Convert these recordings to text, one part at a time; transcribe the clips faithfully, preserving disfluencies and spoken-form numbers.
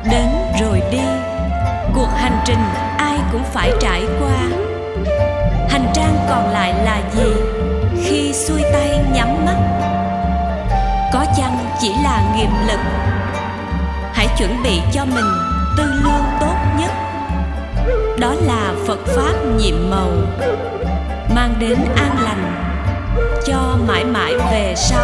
đến rồi đi. Cuộc hành trình ai cũng phải trải qua. Hành trang còn lại là gì khi xuôi tay nhắm mắt? Có chăng chỉ là nghiệp lực? Hãy chuẩn bị cho mình tư lương tốt nhất. Đó là Phật Pháp nhiệm màu, mang đến an lành cho mãi mãi về sau.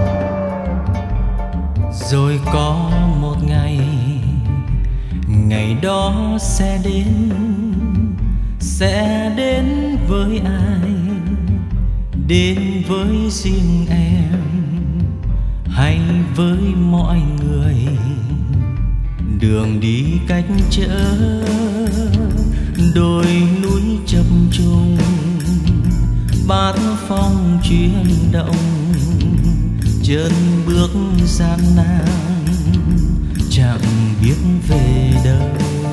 Rồi có một ngày, ngày đó sẽ đến. Sẽ đến với ai? Đến với riêng em hay với mọi người? Đường đi cách trở, đồi núi chập trùng, bát phong chuyển động, chân bước gian nan chẳng biết về đâu.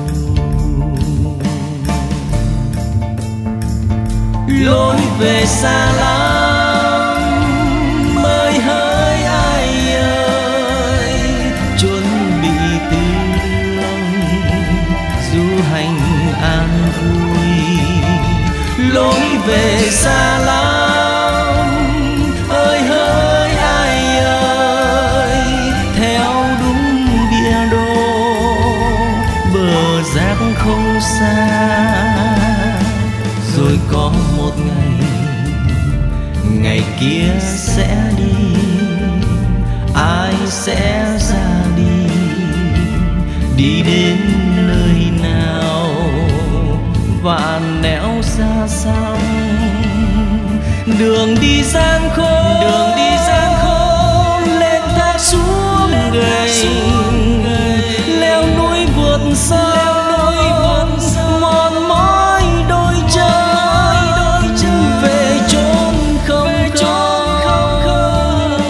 Lối về xa lắm, ơi hỡi ai ơi, chuẩn bị tư lương du hành an vui. Lối về xa lắm, ơi hỡi ai ơi, theo đúng bia đô, bờ giác không xa. Rồi có một ngày, ngày kia sẽ đi, ai sẽ ra đi, đi đến nơi nào vạn nẻo xa xăm. Đường đi gian khổ, đường đi gian khổ, lên thác xuống gầy, leo núi vượt sâu, mòn mỏi đôi chân về chốn không không.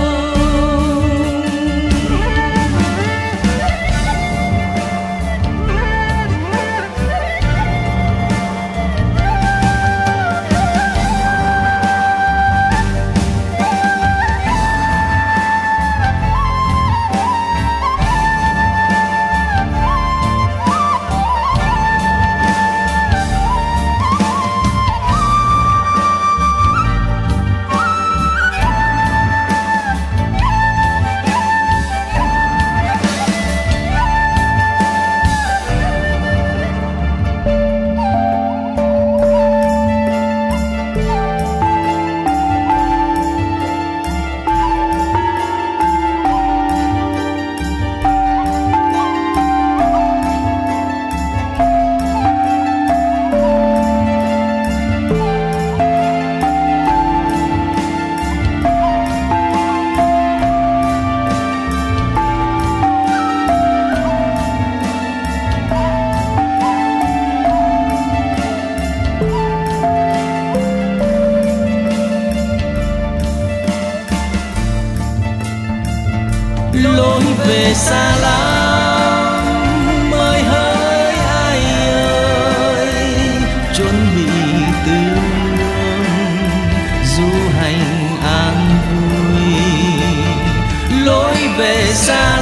Lối về xa lắm, ơi hỡi ai ơi, chuẩn bị tư lương du hành an vui. Lối về xa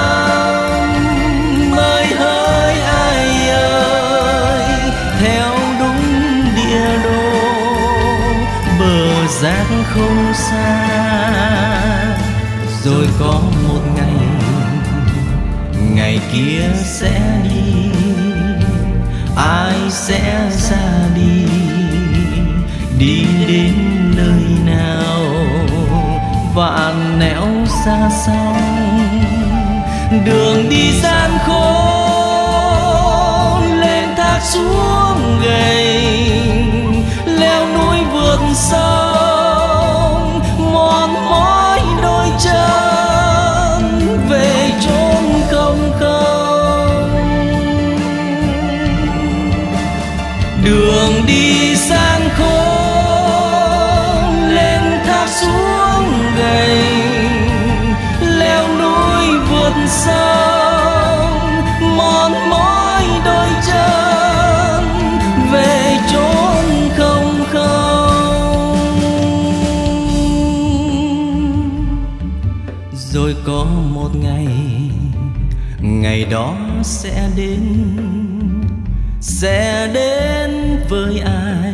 lắm, ơi hỡi ai ơi, theo đúng địa đồ, bờ giác không xa. Rồi có một ngày, ngày kia sẽ đi, ai sẽ ra đi, đi đến nơi nào vạn nẻo xa xăm. Đường đi gian khổ, lên thác xuống gầy, leo núi vượt sông, mòn mỏi đôi chân về chốn không không. Đường đi gian khổ, lên thác xuống gầy, leo núi vượt sông, mòn mỏi đôi chân về chốn không không. Rồi có một ngày, ngày đó sẽ đến, sẽ đến với ai,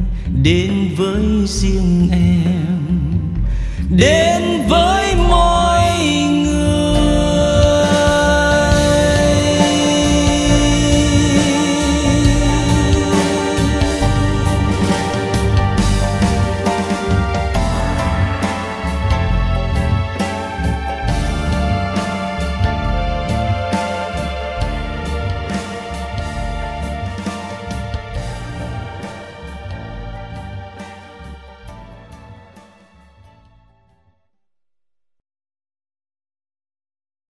đến với riêng em, đến với mỗi